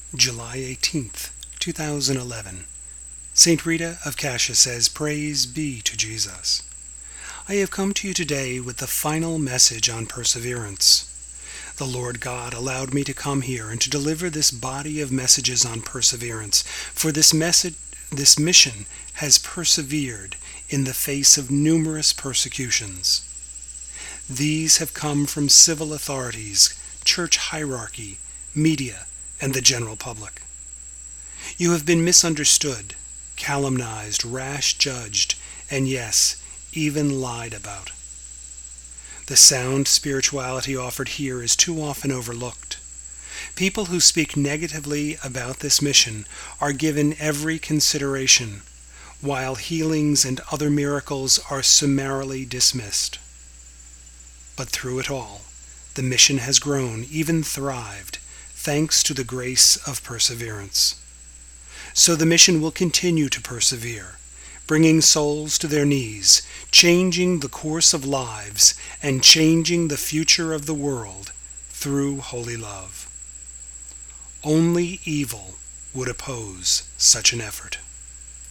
July 18th, 2011. St. Rita of Cascia says, "Praise be to Jesus." I have come to you today with the final message on perseverance. The Lord God allowed me to come here and to deliver this body of messages on perseverance, for this mission has persevered in the face of numerous persecutions. These have come from civil authorities, church hierarchy, media, and the general public. You have been misunderstood, calumnized, rash judged, and yes, even lied about. The sound spirituality offered here is too often overlooked. People who speak negatively about this mission are given every consideration, while healings and other miracles are summarily dismissed. But through it all, the mission has grown, even thrived, thanks to the grace of perseverance. So the mission will continue to persevere, bringing souls to their knees, changing the course of lives, and changing the future of the world through holy love. Only evil would oppose such an effort.